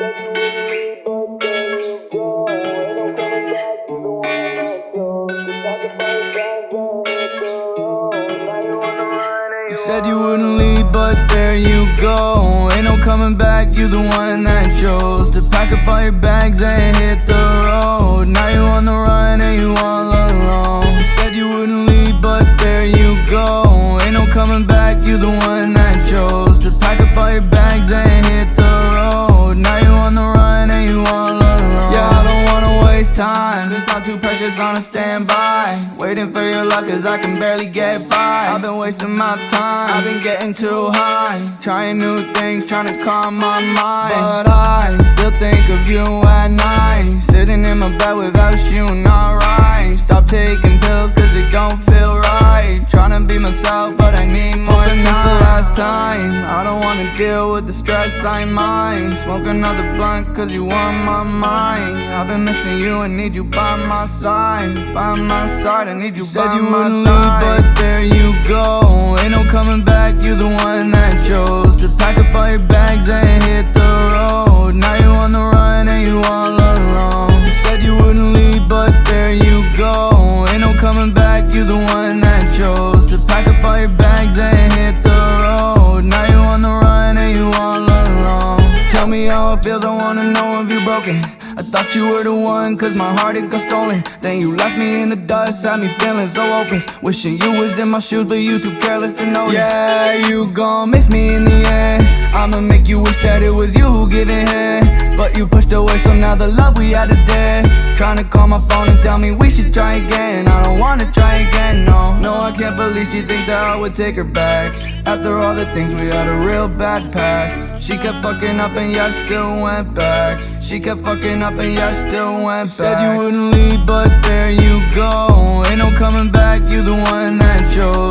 You said you wouldn't leave, but there you go. Ain't no coming back, you the one that chose to pack up all your bags and hit the road. Now you on the run and you all alone. You said you wouldn't leave, but there you go. Ain't no coming back, you the one that chose to pack up all your bags and hit the road. Now you on the run and you all alone. Yeah, I don't wanna waste time, it's not too precious on a standby. Waiting for your luck cause I can barely get by. I've been wasting my time, I've been getting too high, trying new things, trying to calm my mind. But I still think of you at night, sitting in my bed without you, not right. Stop taking pills cause it don't feel right. Trying to be myself but I need more time. This the last time, I don't wanna deal with the stress I mind. Smoke another blunt cause you on my mind. I've been missing you, I need you by my side. By my side, I need you by my side. But there you go, ain't no coming back, you the one that chose to pack up all your bags and hit the road. Now you on the run and you all alone. You said you wouldn't leave, but there you go. Ain't no coming back, you the one that chose to pack up all your bags and hit the road. Now you on the run and you all alone. Tell me how it feels, I wanna know if you broken. I thought you were the one, cause my heart it got stolen. Then you left me in the dust, had me feeling so hopeless. Wishing you was in my shoes, but you too careless to notice. Yeah, you gon' miss me in the end. I'ma make you wish that it was you who giving head, but you pushed away, so now the love we had is dead. Tryna call my phone and tell me we should try again. I don't wanna try again, no. No, I can't believe she thinks that I would take her back. After all the things, we had a real bad past. She kept fucking up and yeah, still went back. She kept fucking up and yeah, still went back. Said you wouldn't leave, but there you go. Ain't no coming back, you the one that chose